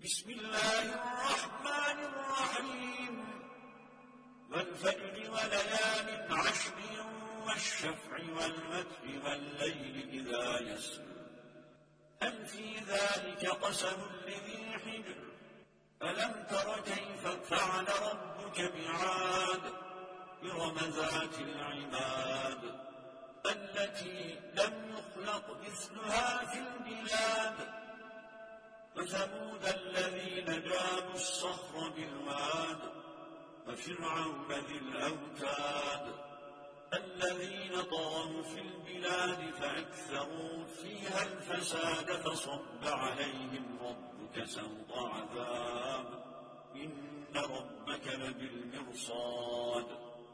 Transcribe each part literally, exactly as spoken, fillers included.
بسم الله الرحمن الرحيم والفجر وليال عشر والشفع والوتر والليل إذا يسر هل في ذلك قسم لذي حجر ألم تر كيف فعل ربك بعاد إرم ذات العماد التي لم يخلق مثلها في البلاد وثمود الذين جابوا الصخر بالواد وفرعون ذي الأوتاد الذين طغوا في البلاد فأكثروا فيها الفساد فصب عليهم ربك سوط عذاب إن ربك لبالمرصاد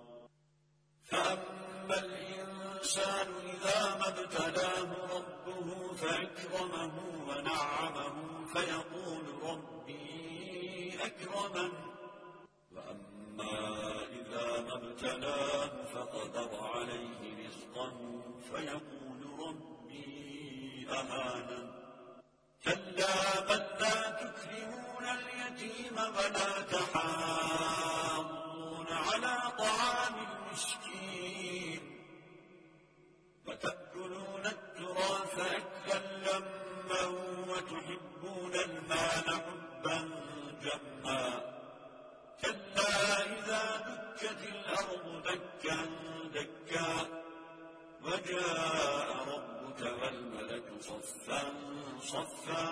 فأما الإنسان إذا ما ابتلاه ربه فأكرمه ونعمه فيقول ربي أكرمن وأما إذا ما ابتلاه فقدر عليه رزقه فيقول ربي أهانن كلا بل لا تكرمون اليتيم ولا تحاضون على طعام المسكين وتأكلون التراث أكلا لما وتحبون المال حبا جما كلا إذا دكت الأرض دكا دكا وجاء ربك والملك صفا صفا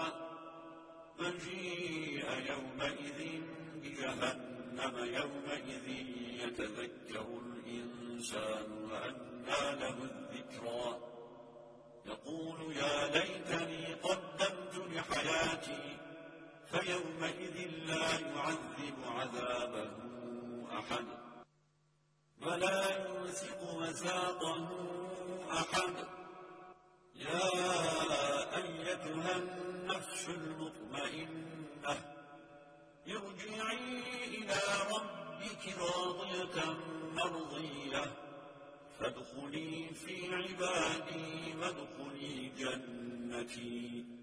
وجيء يومئذ بجهنم يومئذ يتذكر الإنسان وأنى له الذكرى يقول يا ليتني قدمت لحياتي فيومئذ لا يعذب عذابه أحد ولا يوثق وثاقه أحد يا أيتها النفس المطمئنة ارجعي إلى ربك راضية مرضية فادخلي في عبادي وادخلي جنتي